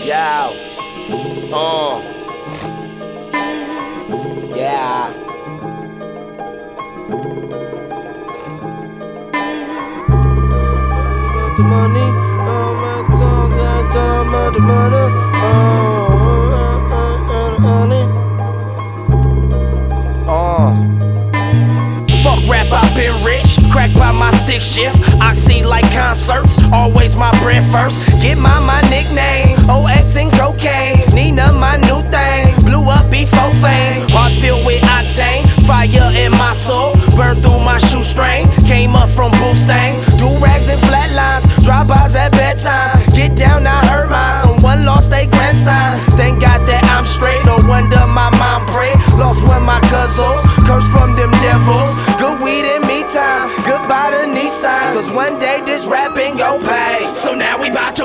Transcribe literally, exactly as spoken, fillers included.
Yo. Uh. Yeah. The money, oh my time, time, time, the money, oh, uh, money. Uh. Fuck rap, I've been rich. Crack by my stick shift. Oxy like concerts. Always my bread first. Get my my nickname. O X and cocaine. Nina my new thing. Blew up before fame. Heart filled with octane. Fire in my soul. Burned through my shoestring. Came up from Boostang. Do rags and flatlines. Drive-bys at bedtime. Get down, I heard mine. Someone lost their grandson. Thank God that I'm straight. No wonder my mom prayed. Lost one of my cousins. Cursed from them devils. Good weed and me time. Goodbye to Nissan. Cause one day this rapping gon' pay. So now we bout to